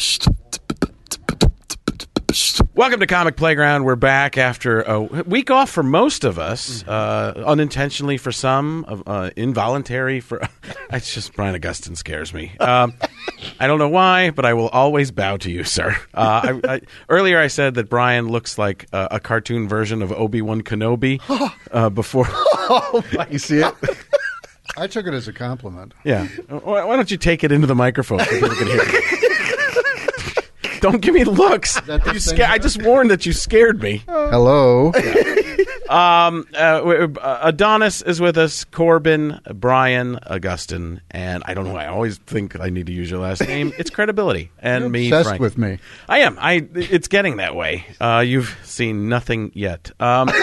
Welcome to Comic Playground. We're back after a week off for most of us, unintentionally for some, involuntary for... It's just Brian Augustyn scares me. I don't know why, but I will always bow to you, sir. Earlier I said that Brian looks like a cartoon version of Obi-Wan Kenobi before... You see it? I took it as a compliment. Yeah. Why don't you take it into the microphone so people can hear it? Don't give me looks. I just warned that you scared me. Hello. Adonis is with us, Corbin, Brian, Augustyn, and I don't know why I always think I need to use your last name. It's credibility. And You're me, obsessed Frank. with me. I am. It's getting that way. You've seen nothing yet.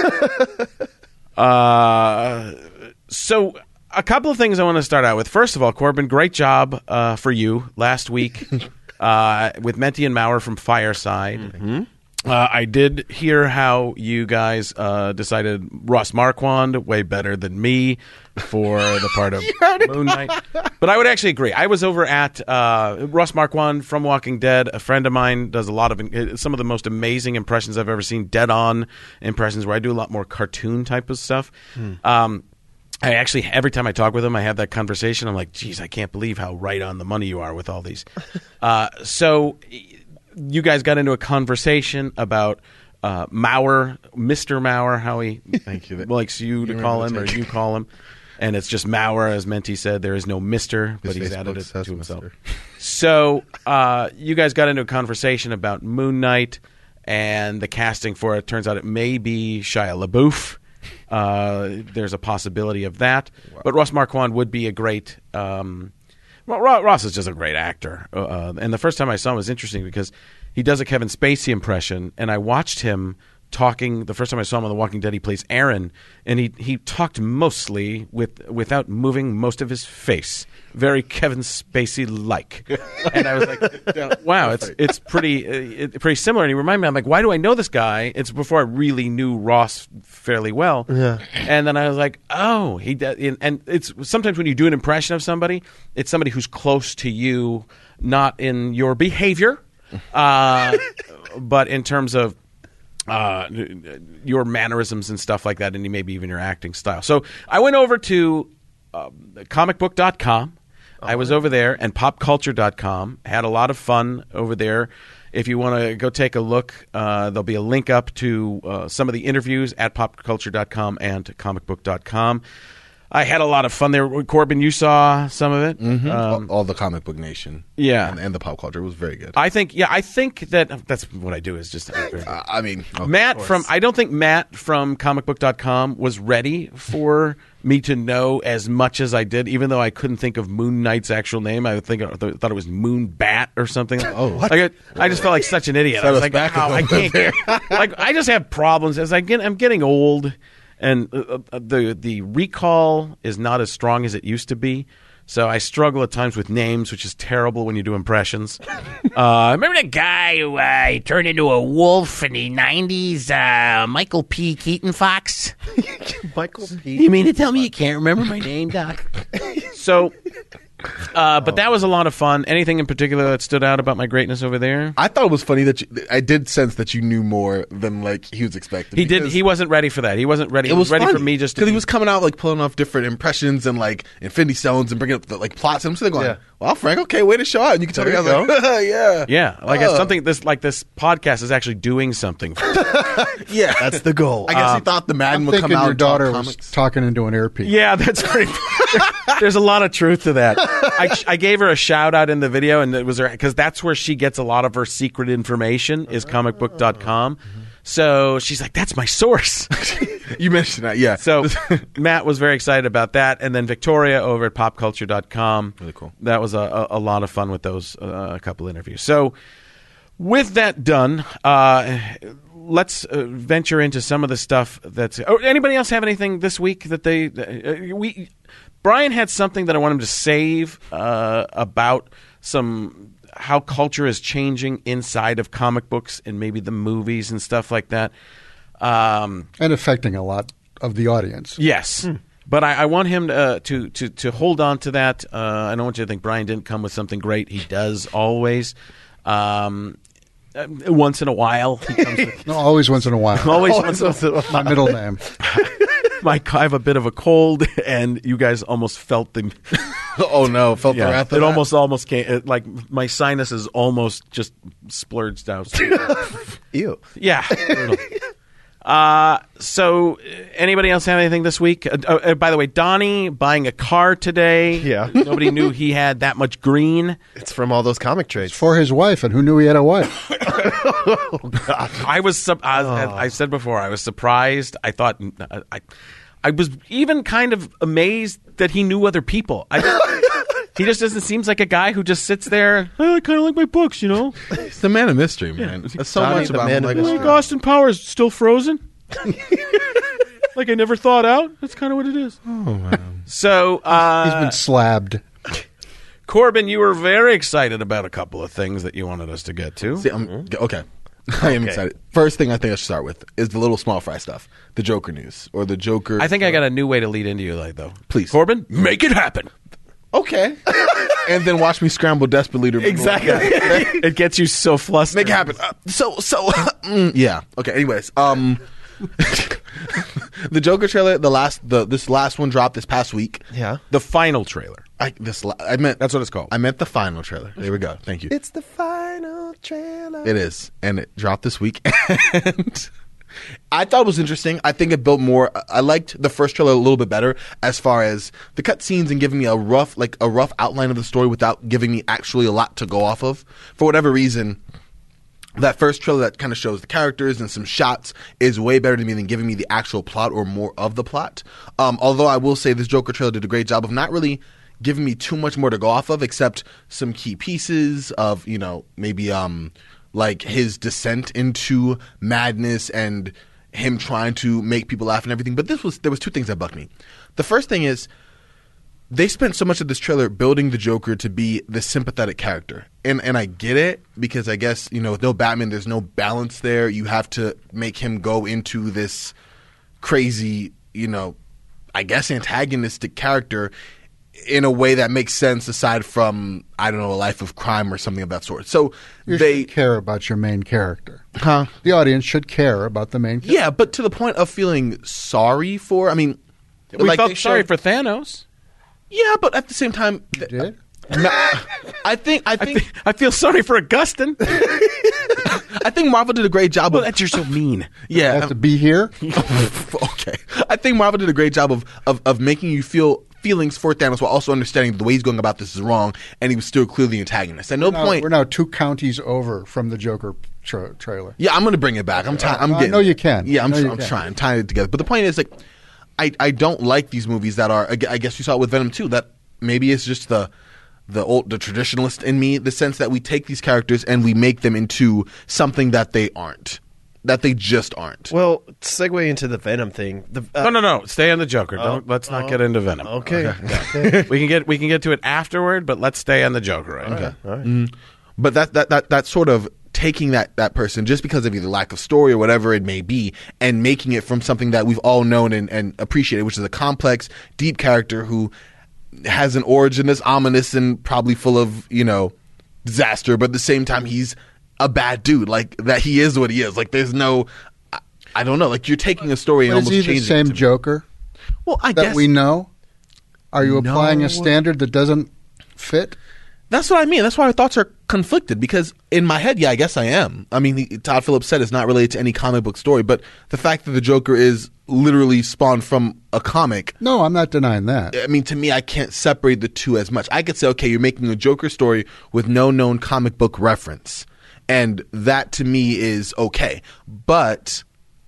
So a couple of things I want to start out with. First of all, Corbin, great job for you last week. With Menti and Maurer from Fireside. Mm-hmm. I did hear how you guys decided Ross Marquand way better than me for the part of Moon Knight. But I would actually agree. I was over at Ross Marquand from Walking Dead. A friend of mine does a lot of some of the most amazing impressions I've ever seen, dead-on impressions where I do a lot more cartoon type of stuff. I actually, every time I talk with him, I have that conversation. I'm like, geez, I can't believe how right on the money you are with all these. So you guys got into a conversation about Maurer, Mr. Maurer, how he likes you to call him or you call him. And it's just Maurer, as Menti said. There is no Mr., but he's added it to himself. So you guys got into a conversation about Moon Knight and the casting for it. Turns out it may be Shia LaBeouf. There's a possibility of that. Wow. But Ross Marquand would be a great... Ross is just a great actor. And the first time I saw him was interesting because he does a Kevin Spacey impression, and I watched him talking. The first time I saw him on The Walking Dead, he plays Aaron, and he talked mostly without moving most of his face. Very Kevin Spacey-like. And I was like, wow, it's pretty similar. And he reminded me, I'm like, why do I know this guy? It's before I really knew Ross fairly well. Yeah. And then I was like, oh, he does. And it's sometimes when you do an impression of somebody, it's somebody who's close to you, not in your behavior, but in terms of your mannerisms and stuff like that, and maybe even your acting style. So I went over to comicbook.com. I was over there, and popculture.com. Had a lot of fun over there. If you want to go take a look, there'll be a link up to some of the interviews at popculture.com and comicbook.com. I had a lot of fun there. Corbin, you saw some of it? Mm-hmm. All the Comic Book Nation. Yeah. And the pop culture. It was very good. I think that that's what I do is just... I mean... I don't think Matt from comicbook.com was ready for me to know as much as I did, even though I couldn't think of Moon Knight's actual name. I thought it was Moon Bat or something. Oh, what? I just felt like such an idiot. I was like, I can't... I just have problems. I'm getting old... And the recall is not as strong as it used to be. So I struggle at times with names, which is terrible when you do impressions. Remember that guy who turned into a wolf in the 90s? Michael P. Keaton Fox? Michael P. You mean to tell me you can't remember my name, Doc? So... but that was a lot of fun. Anything in particular that stood out about my greatness over there? I thought it was funny that I did sense that you knew more than like he was expecting. He did. He wasn't ready for that. He wasn't ready. He was ready for me just because he was coming out like pulling off different impressions and like Infinity Stones and bringing up the like plots. And I'm sitting going, well, Frank, okay, way to show out. And you can tell me, I was like, yeah. Like it's something. This podcast is actually doing something. Yeah, that's the goal. I guess he thought the Madden would come out. Your daughter was talking into an earpiece. Yeah, that's pretty. There's a lot of truth to that. I gave her a shout out in the video, and it was because that's where she gets a lot of her secret information is comicbook.com. So she's like, that's my source. You mentioned that, yeah. So Matt was very excited about that, and then Victoria over at popculture.com. Really cool. That was a lot of fun with those couple interviews. So with that done, let's venture into some of the stuff that's... anybody else have anything this week that Brian had something that I want him to save about how culture is changing inside of comic books and maybe the movies and stuff like that. And affecting a lot of the audience. Yes. But I want him to hold on to that. I don't want you to think Brian didn't come with something great. He does always. Once in a while, he comes with, No, always once in a while. always once in a while. My middle name. Mike, I have a bit of a cold, and you guys almost felt the. Oh no, felt the wrath of it that? almost came. Like my sinuses almost just splurged out. Ew. Yeah. Brutal. So, anybody else have anything this week? By the way, Donnie buying a car today. Yeah. Nobody knew he had that much green. It's from all those comic trades. For his wife, and who knew he had a wife? I was. I said before, I was surprised. I thought. I was even kind of amazed that he knew other people. He just doesn't seem like a guy who just sits there. Oh, I kind of like my books, you know. He's the man of mystery, man. That's so Donnie, much the about man him. of Like, mystery. Like Austin Powers still frozen. Like I never thought out. That's kind of what it is. oh man. So, He's been slabbed. Corbin, you were very excited about a couple of things that you wanted us to get to. See, okay. I am excited. First thing I think I should start with is the little small fry stuff, the Joker news or the Joker. I think I got a new way to lead into you, like though. Please. Corbin, make it happen. Okay. And then watch me scramble desperately to Exactly. It gets you so flustered. make it happen. Yeah. Okay. Anyways, the Joker trailer, this last one dropped this past week. Yeah. The final trailer. I meant That's what it's called. I meant the final trailer. There we go. Thank you. It's the final trailer. It is, and it dropped this week. And I thought it was interesting. I think it built more. I liked the first trailer a little bit better as far as the cutscenes and giving me a rough outline of the story without giving me actually a lot to go off of. For whatever reason, that first trailer that kind of shows the characters and some shots is way better to me than giving me the actual plot or more of the plot. Although I will say this Joker trailer did a great job of not really giving me too much more to go off of except some key pieces of, maybe like his descent into madness and him trying to make people laugh and everything. But there was two things that bugged me. The first thing is they spent so much of this trailer building the Joker to be the sympathetic character. And I get it because I guess, with no Batman, there's no balance there. You have to make him go into this crazy, I guess antagonistic character in a way that makes sense aside from, I don't know, a life of crime or something of that sort. So You should care about your main character. Huh? The audience should care about the main character. Yeah, but to the point of feeling sorry for, We they felt sorry showed- for Thanos. Yeah, but at the same time, You did? no, I think I feel sorry for Augustine. I think Marvel did a great job Well, of that's you're so mean. You yeah. have to be here? Okay, I think Marvel did a great job of making you feel feelings for Thanos while also understanding that the way he's going about this is wrong, and he was still clearly the antagonist. At no point. We're now 2 counties over from the Joker trailer. Yeah, I'm going to bring it back. I'm I know you can. Yeah, I'm I know you I'm can. trying. I'm tying it together. But the point is, like, I don't like these movies that are. I guess you saw it with Venom too. That maybe it's just the traditionalist in me, the sense that we take these characters and we make them into something that they aren't, that they just aren't. Well, segue into the Venom thing. No. Stay on the Joker. Let's not get into Venom. Okay. We can get to it afterward, but let's stay on the Joker right now. All right. But that sort of taking that person just because of either lack of story or whatever it may be and making it from something that we've all known and appreciated, which is a complex, deep character who has an origin that's ominous and probably full of, disaster, but at the same time he's a bad dude. Like, that he is what he is. Like, there's no, I don't know, like, you're taking a story and But is almost he changing the same it to me. Joker Well, I that guess we know? Are you applying No. a standard that doesn't fit? that's what I mean. That's why our thoughts are conflicted, because in my head, yeah, I guess I am. I mean, Todd Phillips said it's not related to any comic book story, but the fact that the Joker is literally spawned from a comic, No, I'm not denying that. I mean, to me, I can't separate the two as much. I could say, okay, you're making a Joker story with no known comic book reference, and that to me is okay. But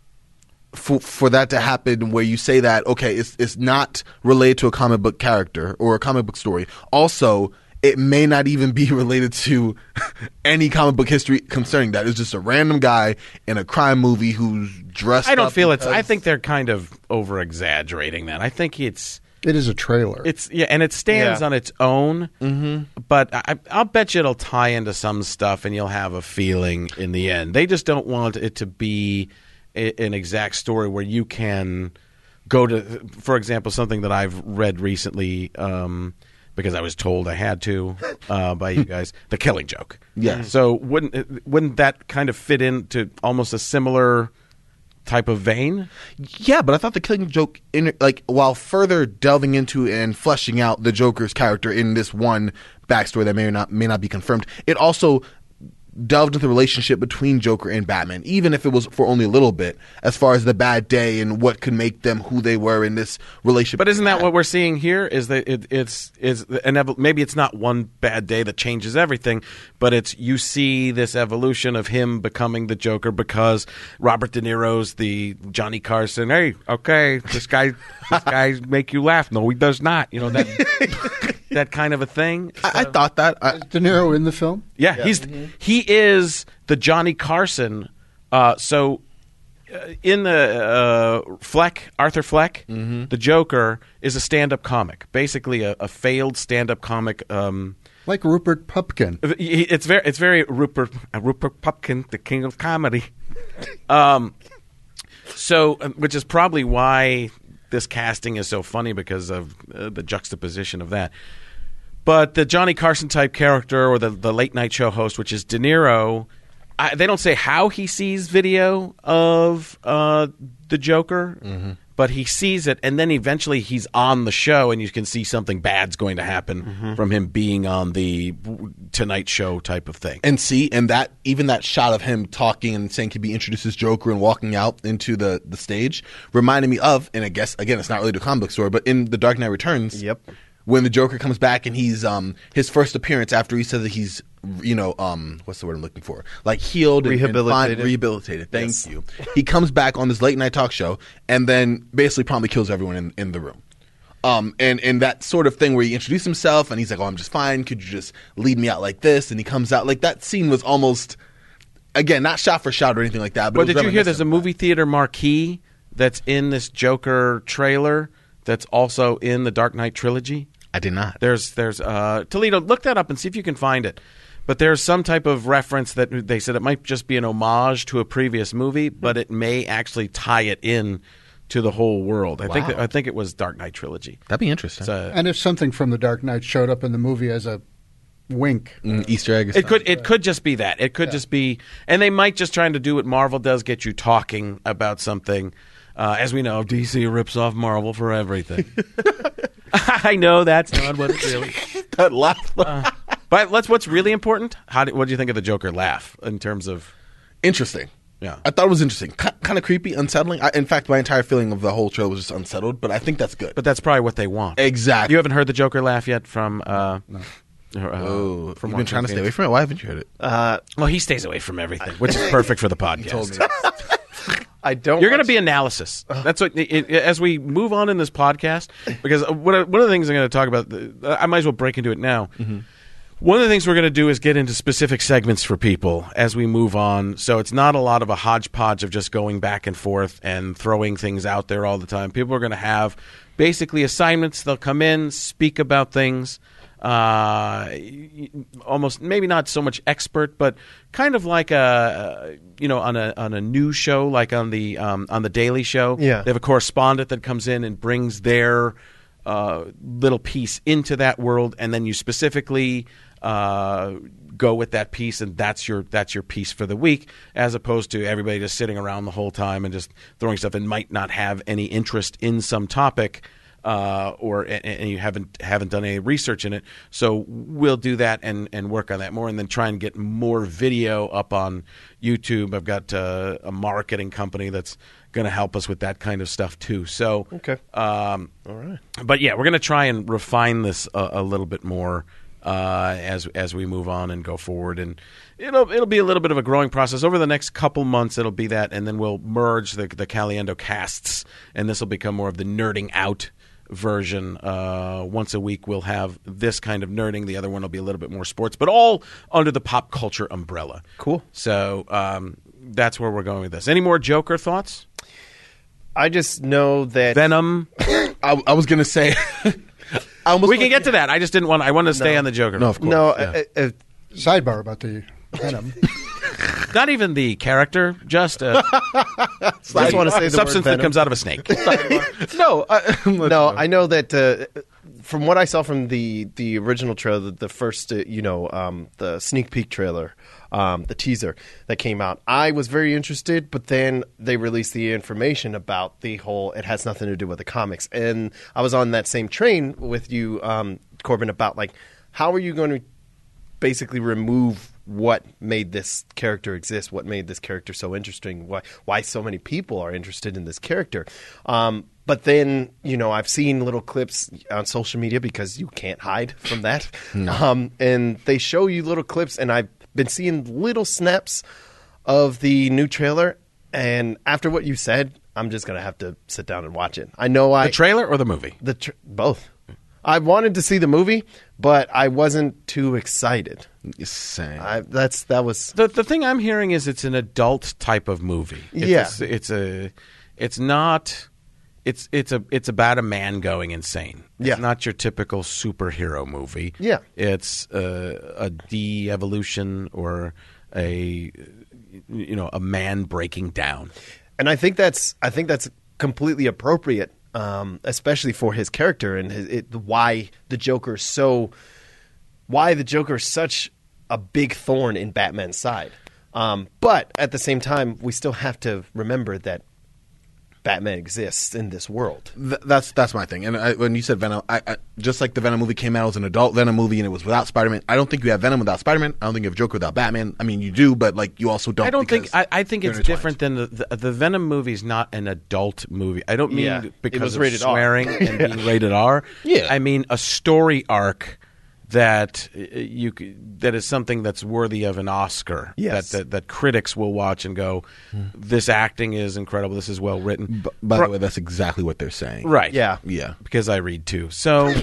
for that to happen where you say that, okay, it's not related to a comic book character or a comic book story. Also, it may not even be related to any comic book history concerning that. It's just a random guy in a crime movie who's dressed up. I don't feel it's. because- I think they're kind of over exaggerating that. I think it's It is a trailer. and it stands Yeah. on its own. Mm-hmm. But I'll bet you it'll tie into some stuff, and you'll have a feeling in the end. They just don't want it to be an exact story where you can go to, for example, something that I've read recently. because I was told I had to by you guys. The Killing Joke. Yeah. So wouldn't that kind of fit into almost a similar type of vein? Yeah, but I thought the Killing Joke, while further delving into and fleshing out the Joker's character in this one backstory that may not be confirmed, it also delved into the relationship between Joker and Batman, even if it was for only a little bit, as far as the bad day and what could make them who they were in this relationship. But isn't that what we're seeing here? Is that maybe it's not one bad day that changes everything, but it's you see this evolution of him becoming the Joker because Robert De Niro's the Johnny Carson. Hey, okay, this guy make you laugh. No, he does not. You know that that kind of a thing. I thought that. Is De Niro in the film? Yeah, he is the Johnny Carson. In the Arthur Fleck, the Joker is a stand-up comic, basically a failed stand-up comic. Like Rupert Pupkin. It's very Rupert Pupkin, the king of comedy. Which is probably why this casting is so funny, because of the juxtaposition of that. But the Johnny Carson type character, or the late night show host, which is De Niro, they don't say how he sees video of the Joker, but he sees it, and then eventually he's on the show, and you can see something bad's going to happen from him being on the Tonight Show type of thing. And that even that shot of him talking and saying he'd be introduced as Joker and walking out into the stage reminded me of, and I guess again it's not really the comic book story, but in The Dark Knight Returns, when the Joker comes back and he's his first appearance after he says that he's what's the word I'm looking for? Like healed Rehabilitated. and rehabilitated. Thank you. He comes back on this late night talk show and then basically promptly kills everyone in the room. And that sort of thing where he introduced himself and he's like, "Oh, I'm just fine. Could you just lead me out like this?" And he comes out like that scene was almost, again, not shot for shot or anything like that. But did you hear there's a movie theater marquee that's in this Joker trailer that's also in the Dark Knight trilogy? I did not. There's Toledo, look that up and see if you can find it. But there's some type of reference that they said it might just be an homage to a previous movie, but it may actually tie it in to the whole world. I think it was Dark Knight trilogy. That'd be interesting. And if something from The Dark Knight showed up in the movie as a wink, Easter egg. It could just be that. It could just be, and they might just trying to do what Marvel does, get you talking about something. As we know, DC rips off Marvel for everything. I know that's not what it's really. That laugh. But what's really important? What do you think of the Joker laugh in terms of? Interesting. Yeah, I thought it was interesting. Kind of creepy, unsettling. In fact, my entire feeling of the whole trailer was just unsettled. But I think that's good. But that's probably what they want. Exactly. You haven't heard the Joker laugh yet from? No. You've been trying to stay away from it. Why haven't you heard it? Well, he stays away from everything, which is perfect for the podcast. I don't. You're going to be analysis. That's what. As we move on in this podcast, because one of the things I'm going to talk about, I might as well break into it now. One of the things we're going to do is get into specific segments for people as we move on. So it's not a lot of a hodgepodge of just going back and forth and throwing things out there all the time. People are going to have basically assignments. They'll come in, speak about things. Almost maybe not so much expert, but kind of like on a news show, like on the Daily Show. Yeah. They have a correspondent that comes in and brings their little piece into that world, and then you specifically go with that piece, and that's your piece for the week, as opposed to everybody just sitting around the whole time and just throwing stuff and might not have any interest in some topic. And you haven't done any research in it, so we'll do that and work on that more, and then try and get more video up on YouTube. I've got a marketing company that's going to help us with that kind of stuff too. So okay, all right. But yeah, we're going to try and refine this a little bit more as we move on and go forward, and it'll be a little bit of a growing process over the next couple months. It'll be that, and then we'll merge the Caliendo casts, and this will become more of the nerding out version. Once a week we'll have this kind of nerding. The other one will be a little bit more sports, but all under the pop culture umbrella. Cool. So that's where we're going with this. Any more Joker thoughts? I just know that Venom. I was gonna say. We can get to that. I just didn't want. I wanted to stay on the Joker. No, of course. no. Yeah. Sidebar about the Venom. Not even the character, just I just want to say the substance word that comes out of a snake. No, no. I know that from what I saw from the original trailer, the first, the sneak peek trailer, the teaser that came out, I was very interested. But then they released the information about the whole. It has nothing to do with the comics, and I was on that same train with you, Corbin, about like how are you going to basically remove what made this character exist, what made this character so interesting, why so many people are interested in this character. But then, I've seen little clips on social media because you can't hide from that. No. And they show you little clips, and I've been seeing little snaps of the new trailer. And after what you said, I'm just going to have to sit down and watch it. I know The trailer or the movie? Both. I wanted to see the movie, but I wasn't too excited. Same. That was The thing I'm hearing is it's an adult type of movie. It's about a man going insane. It's Yeah. not your typical superhero movie. Yeah. It's a de-evolution or a man breaking down. And I think that's completely appropriate, especially for his character and why the Joker is such a big thorn in Batman's side. But at the same time, we still have to remember that Batman exists in this world. That's my thing. And when you said Venom, I just like the Venom movie came out as an adult Venom movie and it was without Spider-Man. I don't think you have Venom without Spider-Man. I don't think you have Joker without Batman. I mean, you do, but like you also don't. I think it's different than the Venom movie is not an adult movie. I don't mean because of rated R. swearing and being rated R. Yeah. I mean a story arc that that is something that's worthy of an Oscar. Yes. That critics will watch and go, this acting is incredible. This is well written. By the way, that's exactly what they're saying. Right. Yeah. Yeah. Because I read too. So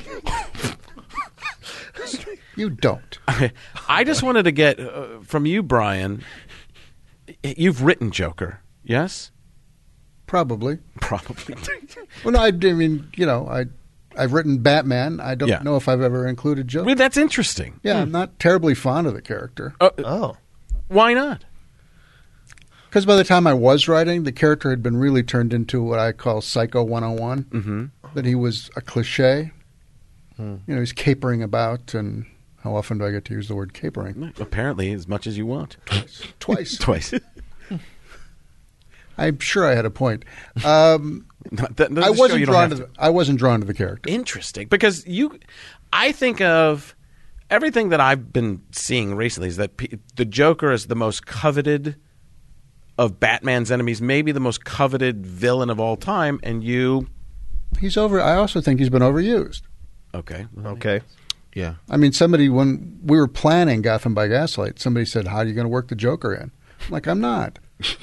You don't. I just wanted to get from you, Brian. You've written Joker, yes? Probably. Probably. Well, no, I mean, I've written Batman. I don't Yeah. know if I've ever included Joker. Well, that's interesting. Yeah, I'm not terribly fond of the character. Oh. Why not? Because by the time I was writing, the character had been really turned into what I call Psycho 101. Mm-hmm. That he was a cliche. He's capering about, and how often do I get to use the word capering? Apparently, as much as you want. Twice. Twice. I'm sure I had a point. I wasn't drawn to the character. Interesting, because I think of everything that I've been seeing recently is that the Joker is the most coveted of Batman's enemies, maybe the most coveted villain of all time, and I also think he's been overused. Okay. Yeah. I mean, when we were planning Gotham by Gaslight, somebody said, "How are you going to work the Joker in?" I'm like, I'm not.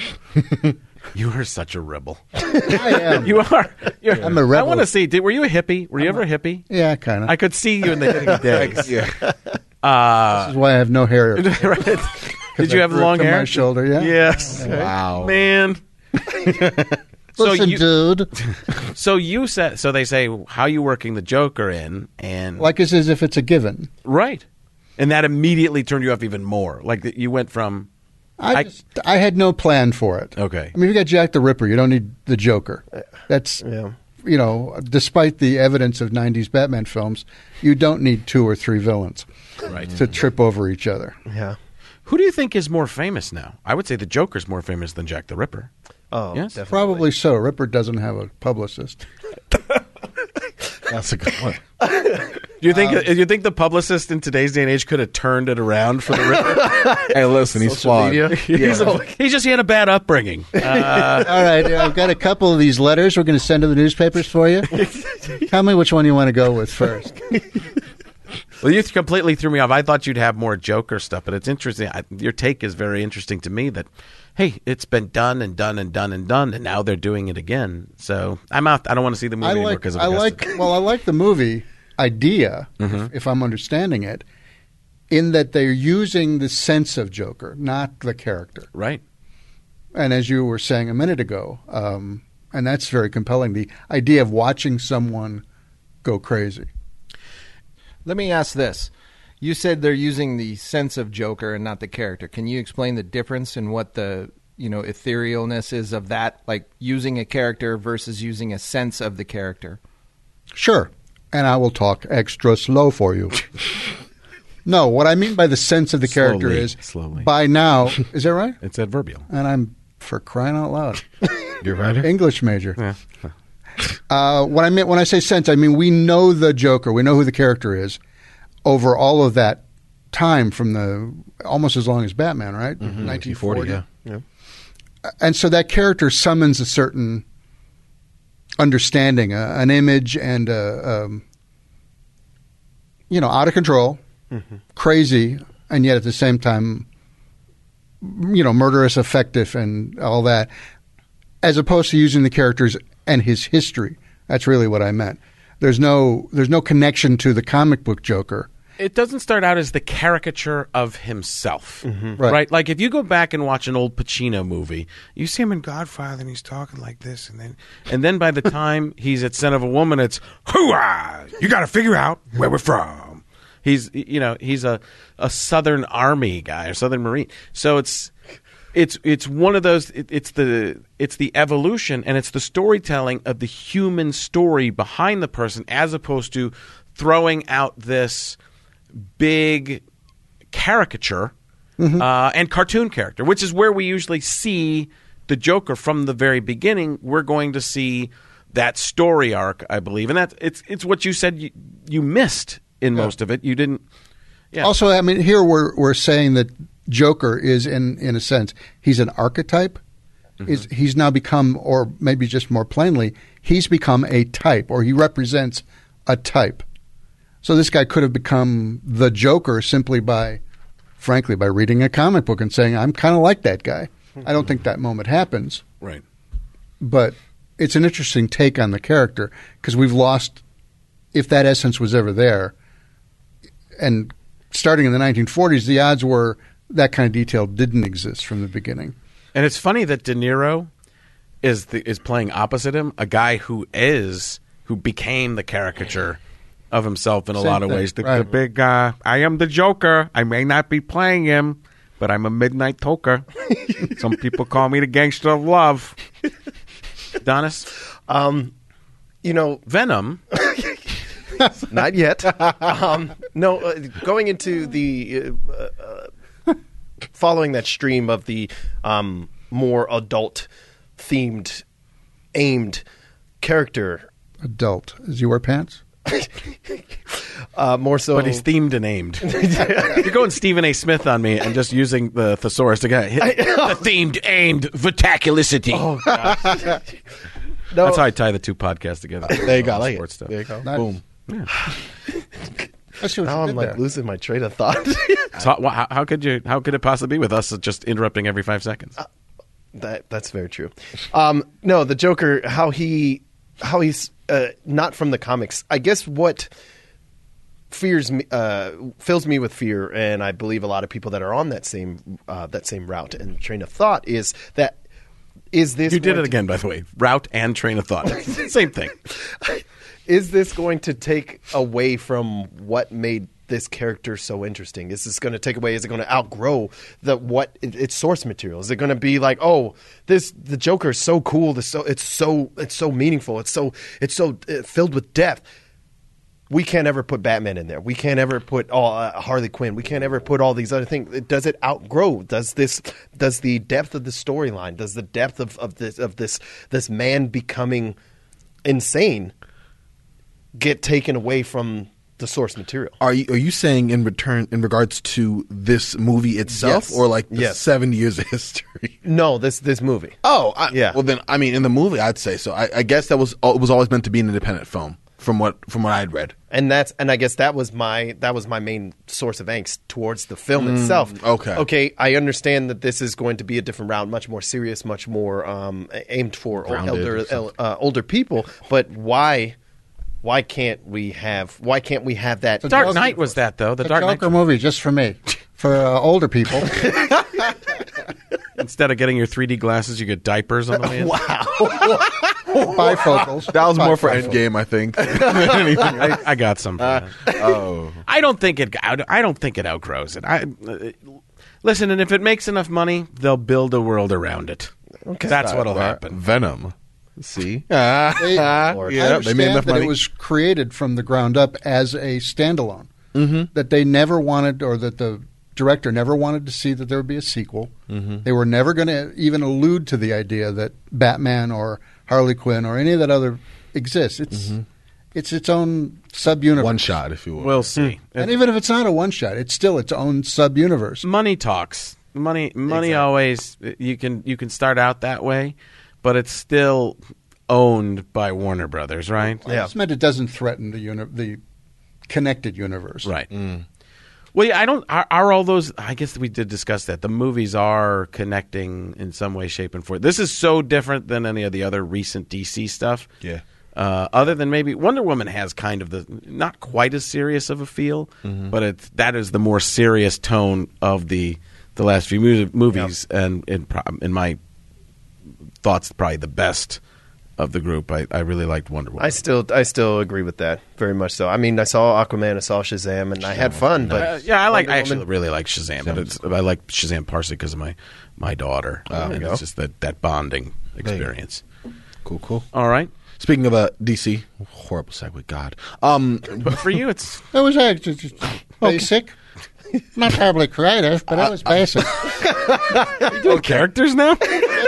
You are such a rebel. I am. You are. I'm a rebel. I want to see. Were you a hippie? Were you ever a hippie? Yeah, kind of. I could see you in the hippie days. Yeah. This is why I have no hair. Right. Did you have I grew long from hair? my shoulder, yeah. Yes. Wow. Man. Listen, dude. So they say, how are you working the Joker in? And Like it's as if it's a given. right. And that immediately turned you off even more. Like you went from I had no plan for it. Okay. I mean, you got Jack the Ripper. You don't need the Joker. That's, despite the evidence of 90s Batman films, you don't need 2 or 3 villains to trip over each other. Yeah. Who do you think is more famous now? I would say the Joker's more famous than Jack the Ripper. Oh, Yes? definitely. Probably so. Ripper doesn't have a publicist. That's a good one. Do you think the publicist in today's day and age could have turned it around for the Ripper? Hey, listen, he's flawed. media. He had a bad upbringing. All right, I've got a couple of these letters we're going to send to the newspapers for you. Tell me which one you want to go with first. Well, you completely threw me off. I thought you'd have more Joker stuff, but it's interesting. Your take is very interesting to me that, hey, it's been done and done and done and done, and now they're doing it again. So I'm out. I don't want to see the movie anymore because of Augustus. I like the movie idea, if I'm understanding it, in that they're using the sense of Joker, not the character. Right. And as you were saying a minute ago, and that's very compelling, the idea of watching someone go crazy. Let me ask this. You said they're using the sense of Joker and not the character. Can you explain the difference in what the etherealness is of that, like using a character versus using a sense of the character? Sure. and I will talk extra slow for you. No, what I mean by the sense of the character is by now, is that right? It's adverbial. And I'm, for crying out loud, You're right. English major. Yeah. What I meant when I say sense, I mean we know the Joker, we know who the character is over all of that time from the almost as long as Batman, right? 1940. Yeah. And so that character summons a certain understanding, an image, and out of control, crazy, and yet at the same time, murderous, effective, and all that, as opposed to using the characters and his history. That's really what I meant. There's no connection to the comic book Joker. It doesn't start out as the caricature of himself, Right. Like if you go back and watch an old Pacino movie, you see him in Godfather and he's talking like this, and then by the time he's at Son of a Woman, it's hoo-ah! You got to figure out where we're from. He's a Southern Army guy or Southern Marine, so it's one of those. It's the evolution and it's the storytelling of the human story behind the person, as opposed to throwing out this big caricature and cartoon character, which is where we usually see the Joker from the very beginning. We're going to see that story arc, I believe, and it's what you said you missed in most of it. You didn't. Yeah. Also, I mean, here we're saying that Joker is in a sense he's an archetype. He's now become, or maybe just more plainly, he's become a type, or he represents a type. So this guy could have become the Joker simply by reading a comic book and saying, I'm kind of like that guy. I don't think that moment happens. Right. But it's an interesting take on the character because we've lost, if that essence was ever there. And starting in the 1940s, the odds were that kind of detail didn't exist from the beginning. And it's funny that De Niro is playing opposite him, a guy who became the caricature of himself in a lot of ways. The big I am the Joker. I may not be playing him, but I'm a midnight toker. Some people call me the gangster of love. Donis? Venom. Not yet. Going into the following that stream of the more adult-themed, aimed character. Adult. Does he wear pants? More so. But he's themed and aimed. You're going Stephen A. Smith on me and just using the thesaurus to get the themed, aimed, vitaculicity. Oh, gosh. No. That's how I tie the two podcasts together. There you go. I like sports stuff. There you go. Nice. Boom. Yeah. Now I'm like losing my train of thought. So, how could it possibly be with us just interrupting every 5 seconds? That's very true. No, the Joker, how he's not from the comics. I guess what fills me with fear, and I believe a lot of people that are on that same route and train of thought is that. Is this? You did it again, by the way. Route and train of thought. Same thing. Is this going to take away from what made this character so interesting? Is this going to take away? Is it going to outgrow its source material? Is it going to be like, the Joker is so cool, it's so meaningful, it's so filled with depth. We can't ever put Batman in there. We can't ever put Harley Quinn. We can't ever put all these other things. Does it outgrow? Does the depth of the storyline? Does the depth of this man becoming insane get taken away from the source material? Are you saying in regards to this movie itself, Yes. or like the Yes. 7 years of history? No, this movie. Yeah. Well, then I mean, in the movie, I'd say so. I guess it was always meant to be an independent film, from what I had read. And I guess that was my main source of angst towards the film itself. Okay, I understand that this is going to be a different route, much more serious, much more aimed for Grounded older people. But why can't we have that? The Dark Knight was that, though. The Dark Joker Knight. movie just for me, for older people. Instead of getting your 3D glasses, you get diapers on the way in. Bifocals. That was more for Endgame, I think. I got some. For that. I don't think it outgrows it. Listen, and if it makes enough money, they'll build a world around it. Okay. That's what'll happen. Venom. See? They, I Lord. Yeah, they understand made enough that money. it was created from the ground up as a standalone. That they never wanted, or that the director never wanted to see that there would be a sequel. They were never going to even allude to the idea that Batman or Harley Quinn or any of that other exists. It's its own sub-universe. One shot, if you will. We'll see. And even if it's not a one-shot, it's still its own sub-universe. Money talks. Money always. You can start out that way, but it's still owned by Warner Brothers, right? I just meant it doesn't threaten the connected universe. Right. Well, yeah, I don't. Are all those? I guess we did discuss that. The movies are connecting in some way, shape, and form. This is so different than any of the other recent DC stuff. Yeah. Other than maybe Wonder Woman has kind of the not quite as serious of a feel, but that is the more serious tone of the last few movies, and in my thoughts, probably the best of the group. I really liked Wonder Woman. I still agree with that very much. So I mean, I saw Aquaman, I saw Shazam, and I had fun. But yeah, I Wonder actually Woman- really like Shazam, but I like Shazam partially because of my daughter. And go. it's just that bonding experience. Cool. All right, Speaking of DC, horrible segue, God. but for you, it's It was just basic. Not terribly creative, but it was basic. doing characters now.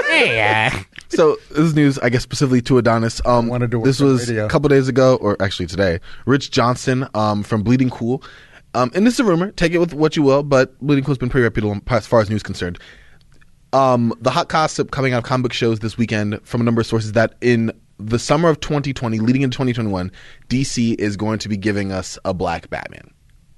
So this is news, I guess, specifically to Adonis. wanted to work This on was radio. a couple days ago, or actually today. Rich Johnson from Bleeding Cool, and this is a rumor. Take it with what you will, but Bleeding Cool's been pretty reputable as far as news is concerned. The hot gossip coming out of comic book shows this weekend from a number of sources that in the summer of 2020, leading into 2021, DC is going to be giving us a black Batman.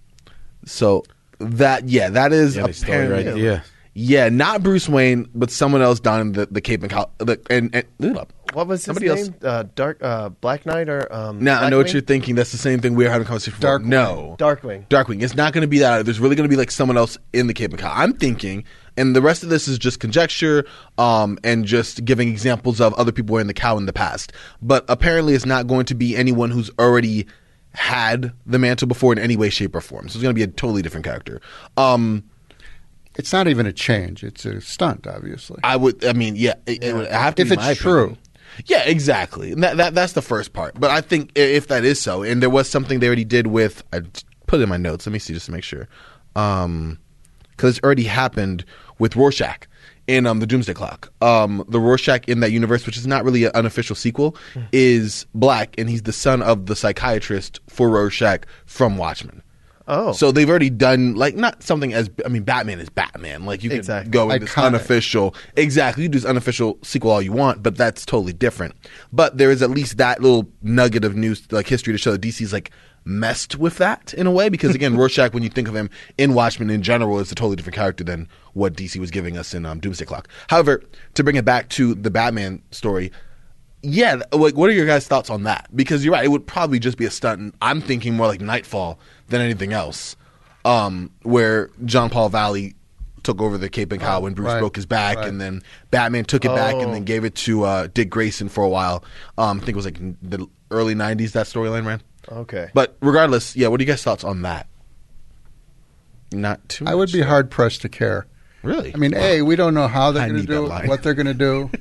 So that is Yeah, they stole your apparently idea. Yeah, not Bruce Wayne, but someone else donning the cape and cowl. And What was his somebody name? Black Knight or now I know what Nightwing? you're thinking. That's the same thing we were having a conversation before. Darkwing. No, Darkwing. It's not going to be that. There's really going to be like someone else in the cape and cowl. I'm thinking, and the rest of this is just conjecture, and just giving examples of other people wearing the cowl in the past. But apparently, it's not going to be anyone who's already had the mantle before in any way, shape, or form. So it's going to be a totally different character. It's not even a change. It's a stunt, obviously. It would have to If be it's my true. opinion. Yeah, exactly. And that's the first part. But I think if that is so, and there was something they already did with, I put it in my notes. Let me see just to make sure, because it's already happened with Rorschach in the Doomsday Clock. The Rorschach in that universe, which is not really an unofficial sequel, is black, and he's the son of the psychiatrist for Rorschach from Watchmen. Oh. So they've already done, like, not something as, I mean, Batman is Batman. Like, you can Exactly. go with this Iconic. unofficial. Exactly. You do this unofficial sequel all you want, but that's totally different. But there is at least that little nugget of news, like, history to show that DC's, like, messed with that in a way. Because, again, Rorschach, when you think of him in Watchmen in general, is a totally different character than what DC was giving us in Doomsday Clock. However, to bring it back to the Batman story, yeah, like, what are your guys' thoughts on that? Because you're right, it would probably just be a stunt. And I'm thinking more like Nightfall than anything else, where John Paul Valley took over the cape and cowl when Bruce right, broke his back, right. and then Batman took it back and then gave it to Dick Grayson for a while. I think it was like the early 90s that storyline ran. Okay. But regardless, yeah, what are you guys' thoughts on that? Not too much. I would be hard pressed to care. Really? I mean, we don't know how they're I going to need that do line. it, what they're going to do.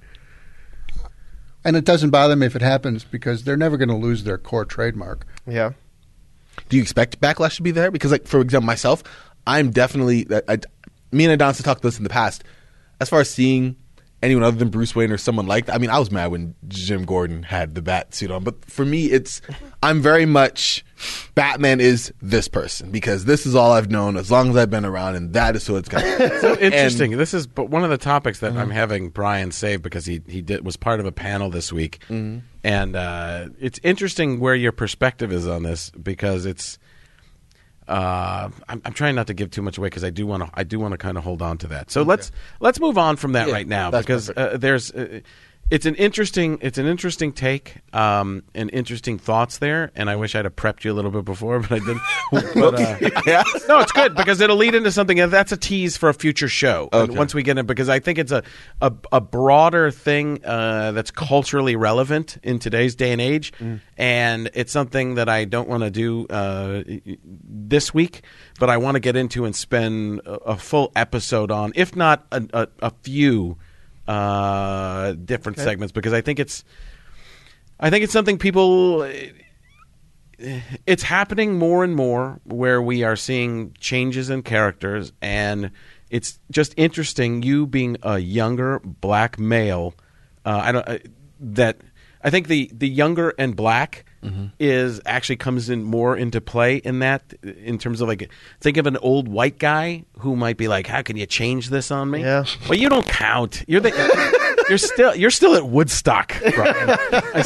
And it doesn't bother me if it happens because they're never going to lose their core trademark. Yeah. Do you expect backlash to be there? Because, like, for example, myself, I'm definitely. Me and Adonis have talked about this in the past. As far as seeing anyone other than Bruce Wayne or someone like that, I mean, I was mad when Jim Gordon had the bat suit on. But for me, I'm very much Batman is this person because this is all I've known as long as I've been around, and that is who it's got. So interesting. This is but one of the topics that I'm having Brian save because he was part of a panel this week, and it's interesting where your perspective is on this because it's. I'm trying not to give too much away because I do want to kind of hold on to that. So let's move on from that right now that's because there's. It's an interesting take, and interesting thoughts there. And I wish I'd have prepped you a little bit before, but I didn't. But, no, it's good because it'll lead into something. That's a tease for a future show. Okay. And once we get in, because I think it's a broader thing that's culturally relevant in today's day and age, and it's something that I don't want to do this week, but I want to get into and spend a full episode on, if not a few. different segments, because I think it's something people. It's happening more and more where we are seeing changes in characters, and it's just interesting. You being a younger black male, I think the younger and black is actually comes in more into play in that, in terms of like, think of an old white guy who might be like, how can you change this on me? Yeah. Well, you don't count. You're still at Woodstock, Brian.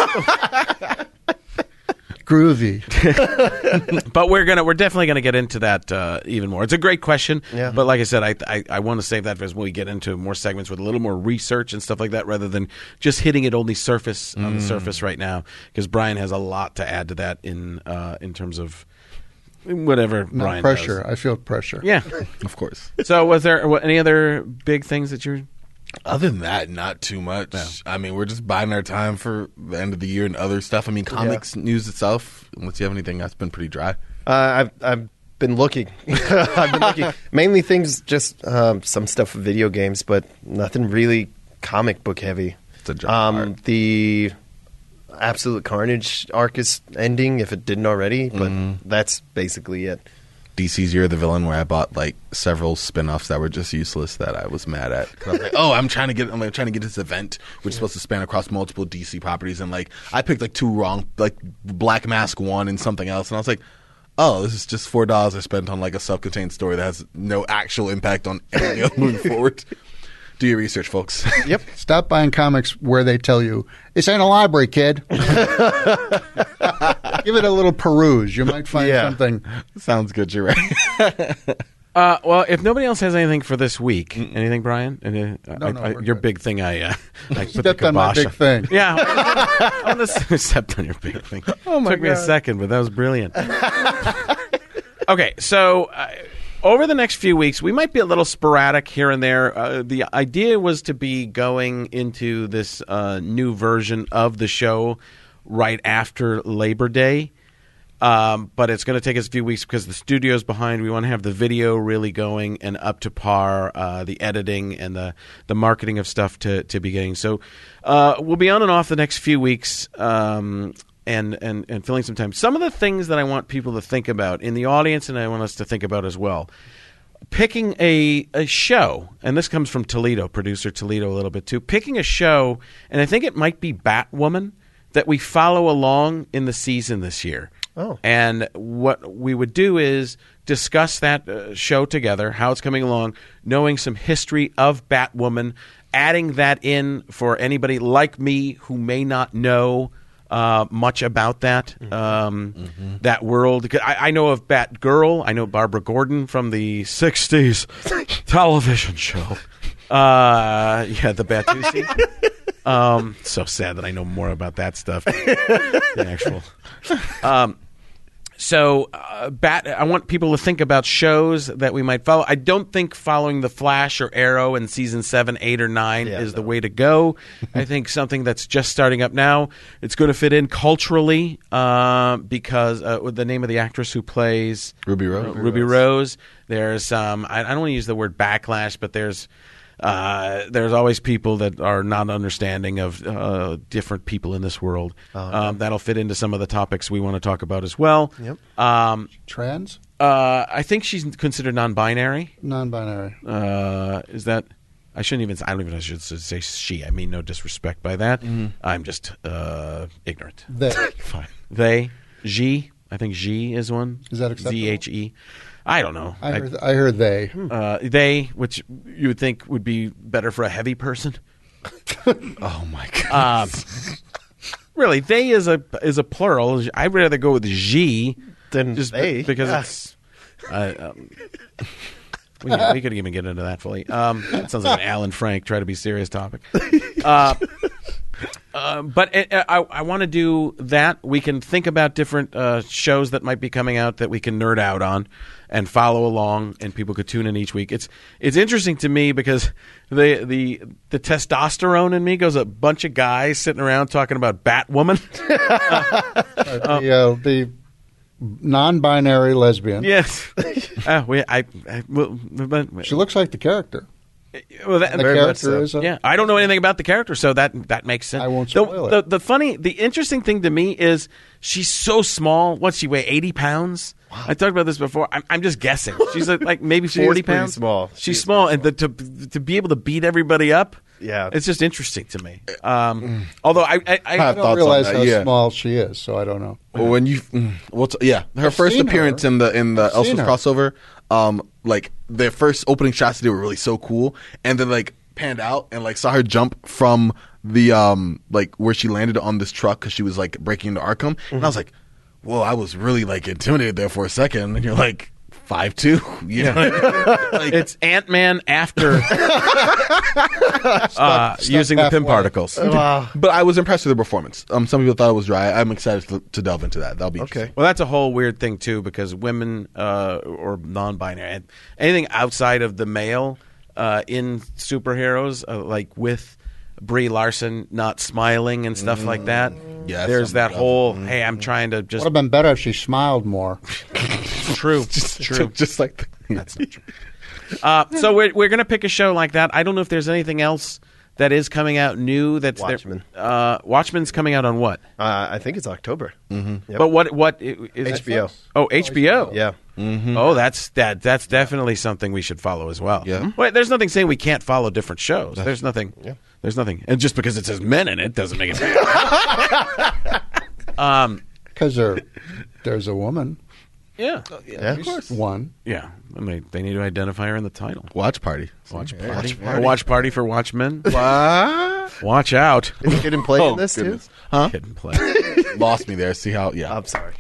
Groovy. But we're definitely gonna get into that even more. It's a great question, Yeah. but like I said, I want to save that for when we get into more segments with a little more research and stuff like that, rather than just hitting it only on the surface right now. Because Brian has a lot to add to that in terms of whatever No Brian pressure. does. I feel pressure. Yeah. Of course. So, was there any other big things that you're? Other than that, not too much. No. I mean, we're just biding our time for the end of the year and other stuff. I mean, comics news itself, unless you have anything, that's been pretty dry. I've been looking. I've been looking. Mainly things, just some stuff with video games, but nothing really comic book heavy. It's a job art. The Absolute Carnage arc is ending, if it didn't already, but that's basically it. DC's Year of the Villain, where I bought like several spin-offs that were just useless that I was mad at. 'Cause I was like, I'm trying to get this event, which is supposed to span across multiple DC properties, and like I picked like two wrong, like Black Mask 1 and something else, and I was like, oh, this is just $4 I spent on like a self-contained story that has no actual impact on anything moving forward. Do your research, folks. Yep. Stop buying comics where they tell you, this ain't a library, kid. Give it a little peruse. You might find something. Sounds good, you're right. Well, if nobody else has anything for this week, anything, Brian? we're your good. big thing, I put the Stepped on my kibosh big thing. Yeah, I want to step on your big thing. Oh, my Took me a God. second, but that was brilliant. Okay, so over the next few weeks, we might be a little sporadic here and there. The idea was to be going into this new version of the show right after Labor Day. But it's going to take us a few weeks because the studio's behind. We want to have the video really going and up to par, the editing and the marketing of stuff to be getting. So we'll be on and off the next few weeks and filling some time. Some of the things that I want people to think about in the audience, and I want us to think about as well. Picking a show, and this comes from Toledo, producer Toledo a little bit too. Picking a show, and I think it might be Batwoman, that we follow along in the season this year. Oh. And what we would do is discuss that show together, how it's coming along, knowing some history of Batwoman, adding that in for anybody like me who may not know much about that that world. I know of Batgirl. I know Barbara Gordon from the 60s television show. The Batusi. So sad that I know more about that stuff than actual. I want people to think about shows that we might follow. I don't think following The Flash or Arrow in season 7, 8, or 9 is the way to go. I think something that's just starting up now, it's going to fit in culturally because the name of the actress who plays Ruby Rose. Ruby Rose. There's I don't want to use the word backlash, but there's always people that are not understanding of different people in this world. That'll fit into some of the topics we want to talk about as well. Yep. Trans? I think she's considered non-binary. Non-binary. Is that? I don't even know if I should say she. I mean no disrespect by that. I'm just ignorant. They. Fine. They. G. I think G is one. Is that acceptable? ZHE. I don't know. I heard they. They, which you would think would be better for a heavy person. Oh my god. Really, they is a plural. I'd rather go with G Then just they. because Yeah. it's. We could even get into that fully. That sounds like an Alan Frank try to be serious topic. But I want to do that. We can think about different shows that might be coming out that we can nerd out on and follow along, and people could tune in each week. It's interesting to me because the testosterone in me goes a bunch of guys sitting around talking about Batwoman. The non-binary lesbian. Yes. She looks like the character. Well, The character is yeah, I don't know anything about the character, so that makes sense. I won't spoil it. The interesting thing to me is she's so small. What's she weigh? 80 pounds. Wow. I talked about this before. I'm just guessing. She's like maybe 40 pretty pounds. small. She's small, and to be able to beat everybody up. Yeah. It's just interesting to me. Although I I thoughts don't on realize that, how yeah. small she is, so I don't know. Well, when you, her first seen appearance her. in the Elseworlds seen her. crossover, like their first opening shots they did were really so cool, and then like panned out and like saw her jump from the like where she landed on this truck because she was like breaking into Arkham, and I was like, whoa, I was really like intimidated there for a second, and you're like 5'2", you know? Like, it's Ant-Man after using the PIM halfway. particles. but I was impressed with the performance. Some people thought it was dry. I'm excited to delve into that. That'll be Okay. Well, that's a whole weird thing too, because women or non-binary, anything outside of the male in superheroes, like with Brie Larson not smiling and stuff like that. Yeah, there's that something whole hey, I'm trying to just Would have been better if she smiled more. true, true. Just like That's not true. So we're gonna pick a show like that. I don't know if there's anything else that is coming out new. That's Watchmen. Watchmen's coming out on what? I think it's October. Mm-hmm. Yep. But what is HBO. Oh, HBO. Yeah. Oh, that's definitely something we should follow as well. Yeah. Wait, there's nothing saying we can't follow different shows. There's nothing. Yeah. There's nothing. And just because it says men in it doesn't make it bad. Because there's a woman. Yeah. Yeah. Of course. One. Yeah. I mean, they need to identify her in the title. watch party. Watch party. A watch party for Watchmen. What? Watch out. Is Kid and Play in this goodness. too? Huh? Kid and play. Lost me there. See how? Yeah. I'm sorry.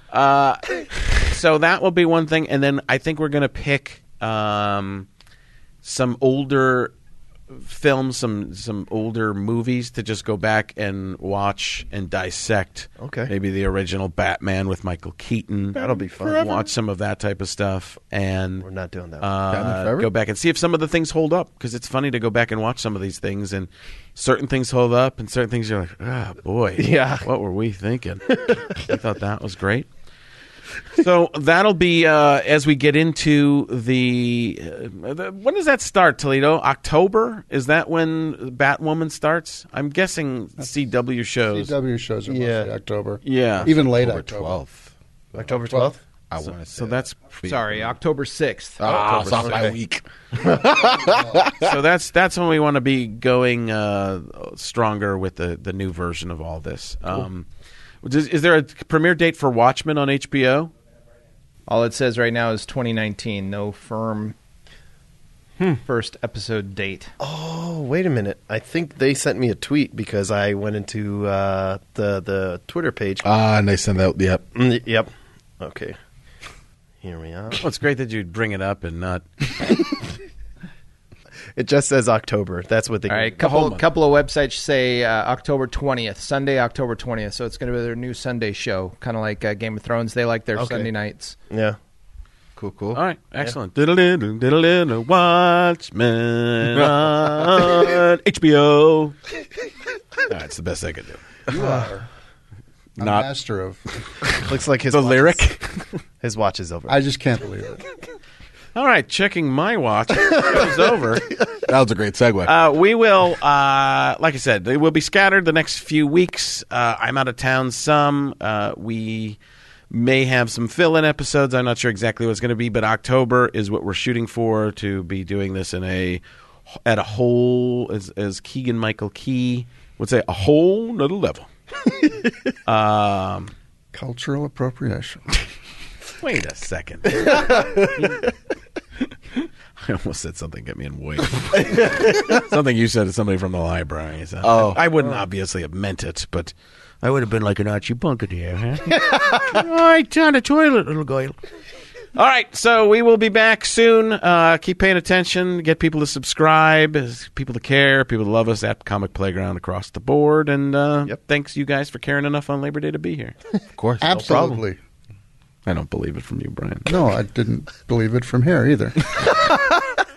So that will be one thing, and then I think we're going to pick some older films, some older movies to just go back and watch and dissect. Okay. Maybe the original Batman with Michael Keaton. That'll be fun. Watch some of that type of stuff, and We're not doing that. Batman Forever? go back and see if some of the things hold up, because it's funny to go back and watch some of these things, and certain things hold up, and certain things you're like, ah, boy, Yeah. what were we thinking? I thought that was great. So that'll be as we get into the when does that start, Toledo? October? Is that when Batwoman starts? I'm guessing CW shows. CW shows are mostly Yeah. October. Yeah. Even late October October. 12th. October 12th? I want to. So that's Sorry, October 6th. it's off by a week. so that's when we want to be going stronger with the new version of all this. Is there a premiere date for Watchmen on HBO? All it says right now is 2019. No firm first episode date. Oh, wait a minute. I think they sent me a tweet because I went into the Twitter page. And they send out. Yep. Yep. Okay. Here we are. Well, it's great that you'd bring it up and not. It just says October. That's what they. All right, Hold on. couple of websites say October 20th, Sunday, October 20th. So it's going to be their new Sunday show, kind of like Game of Thrones. They like their Okay. Sunday nights. Yeah. Cool. All right, excellent. Diddle-diddle, diddle-diddle, Watchmen on HBO. That's the best I could do. You are a Not master of. Looks like his the watch lyric. His watch is over. I just can't believe it. All right, checking my watch. It's over. That was a great segue. We will, like I said, they will be scattered the next few weeks. I'm out of town some. We may have some fill-in episodes. I'm not sure exactly what it's going to be, but October is what we're shooting for, to be doing this at a whole, as Keegan Michael Key would say, a whole nother level. Cultural appropriation. Wait a second. I almost said something get me in way. Something you said to somebody from the library. So I wouldn't obviously have meant it, but I would have been like an Archie Bunker here. Huh? All right, down the toilet, little girl. All right, so we will be back soon. Keep paying attention. Get people to subscribe, people to care, people to love us at Comic Playground across the board. And thanks you guys for caring enough on Labor Day to be here. Of course. Absolutely. I don't believe it from you, Brian. No, I didn't believe it from here either.